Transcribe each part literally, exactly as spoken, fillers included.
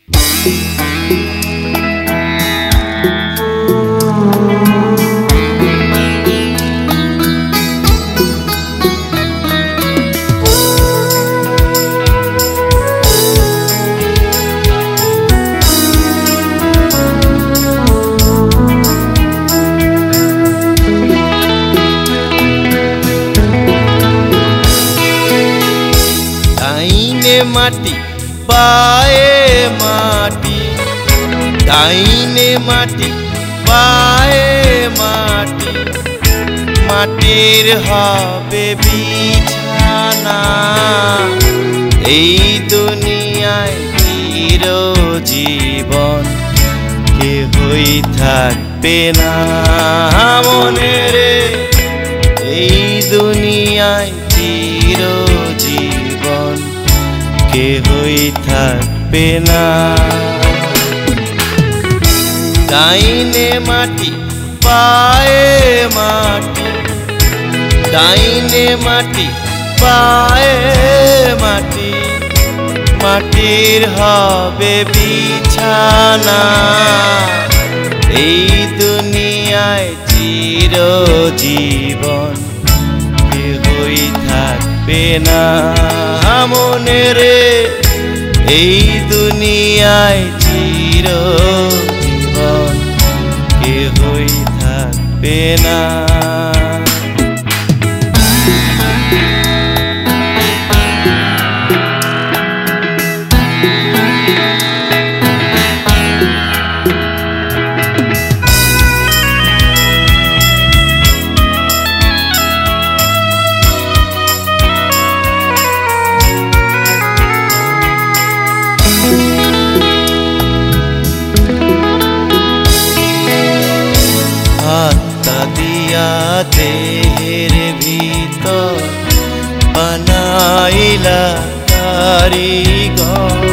মাটি পায়ে মাটি ডাইনে মাটি পায়ে মাটি মাটির হবে বিছানা এই দুনিয়ায় চিরজীবন কেহই থাকবে না মনে রে এই দুনিয়ায় চিরজীবন কেহই থাকবে না ডাইনে মাটি পায়ে মাটি ডাইনে মাটি পায়ে মাটি মাটির হবে বিছানা এই দুনিয়ায় চিরজীবন কেহই থাকবে না মনে রে এই দুনিয়ায় চিরজীবন কেহই থাকবে না দেহের ভিতর বানাইলা কারিগর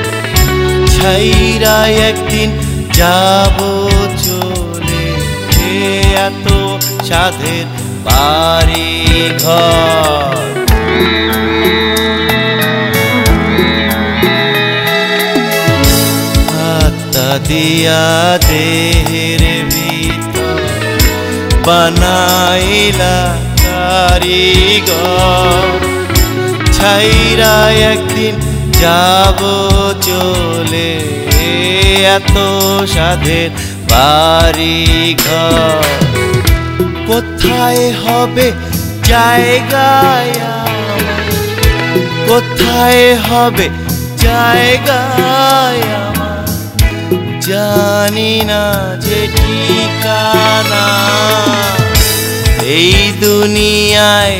ছাইরা একদিন যাব চলে এত সাধের বাড়ি ঘর আত্মা দিয়া দেহের বানাইলা কারিগর ছাইরা একদিন যাব চলে এত সাধের বাড়ি ঘর কোথায় হবে জায়গায় কোথায় হবে জায়গায় জানি না যে ঠিকানা এই দুনিয়ায়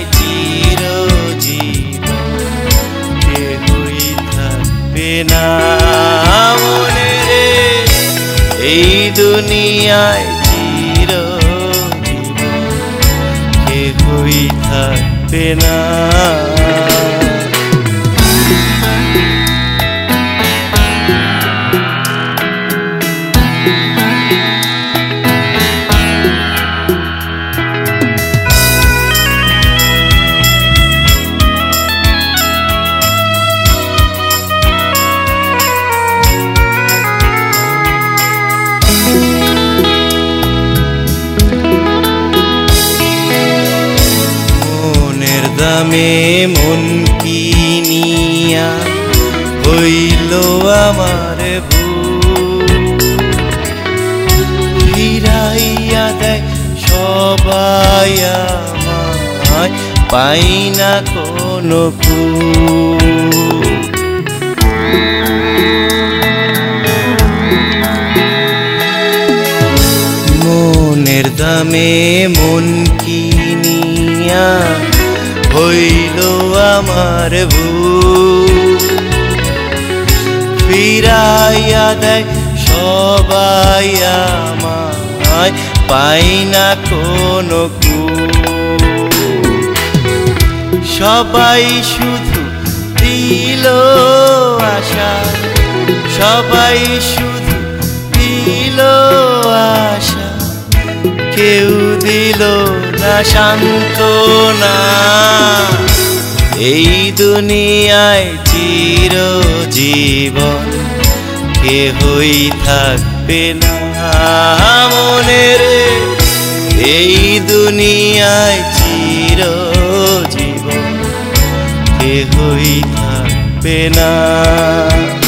চিরজীবন কেহই থাকবে না মনে রে এই দুনিয়ায় চিরজীবন কেহই থাকবে না দামে মন কিনিয়া হইল আমার ভুল ফিরাইয়া দেয় সবাই আমায় পাই না কোনো ফুল মনের দামে মন কিনিয়া হইল আমার ভুল ফিরাইয়া দেয় সবাই আমায় পাই না কোনো কুল সবাই শুধু দিল আশা সবাই শুধু দিল আশা কেউ দিল না সান্ত্বনা এই দুনিয়ায় চিরজীবন কেহই থাকবে না মনে রে এই দুনিয়ায় চিরজীবন কেহই থাকবে না।